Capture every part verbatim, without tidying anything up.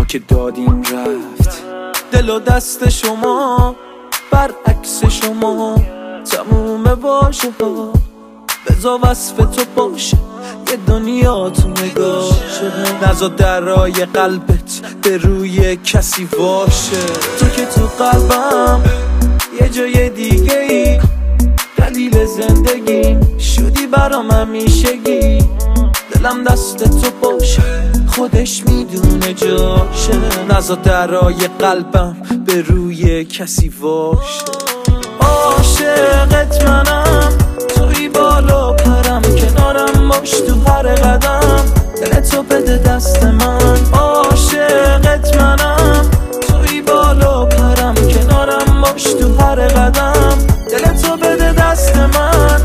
که دادیم رفت. دل و دست شما برعکس شما تموم باشه ها. بذار وصف تو باشه یه دنیا تو نگاه شده. نذار درای قلبت به روی کسی باشه. تو که تو قلبم یه جای دیگه ای، دلیل زندگی شدی برام همیشگی. دلم دست تو باشه خودش میدونه جاشه. نذار درای قلبم به روی کسی باشه. عاشقت منم توی بالا پرم، کنارم باش تو هر قدم. دل تو بده دست من. عاشقت منم توی بالا پرم، کنارم باش تو هر قدم. دل تو بده دست من.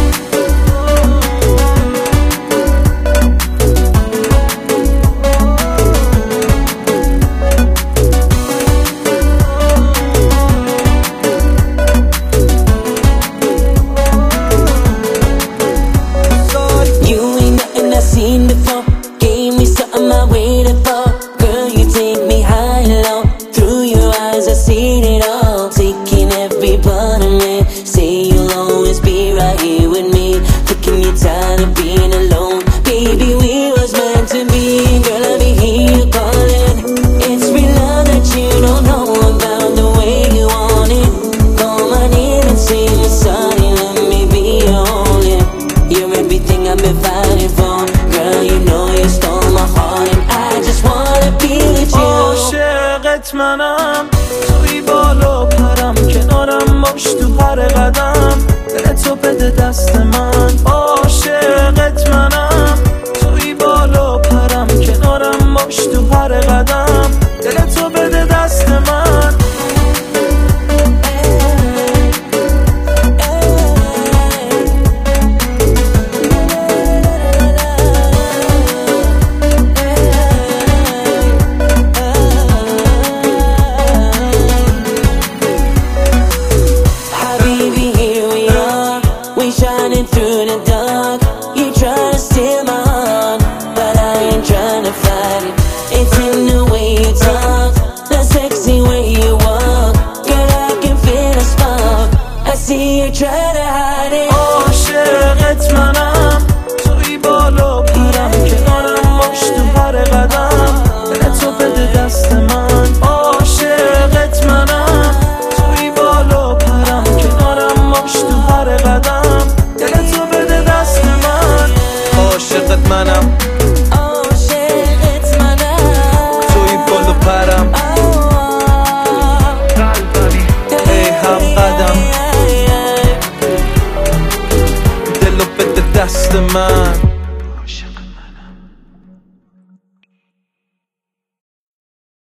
Seen before, gave me something I waited for. Girl, you take me high and low. Through your eyes I seen it all. Taking every part of me. Say you'll always be right here with me. Taking you tired of being alone. Baby, we was meant to be. Girl, I be hear you calling. It's real love that you don't know about, the way you want it. Call my name and say you're sorry. Let me be your only. You're everything I've been fighting for. عاشقت منم توی بالا پرم، کنارم باش تو هر قدم. دل تو بده دست من. عاشقت منم توی بالا پرم، کنارم باش تو هر قدم. دل تو بده دست من. Shining through the dark, you try to steal my heart, but I ain't trying to fight it. It's in the way you talk, the sexy way you walk. Girl, I can feel a spark, I see you try to hide it. عاشقت منم توی بالا پرم، کنارم باش تو هر قدم. دل تو بده دست من. عاشقت منم توی بالا پرم، کنارم باش تو هر قدم. عاشقت منم عاشقت منم توی بالا پرم. ای هم قدم. دلو بده دست من.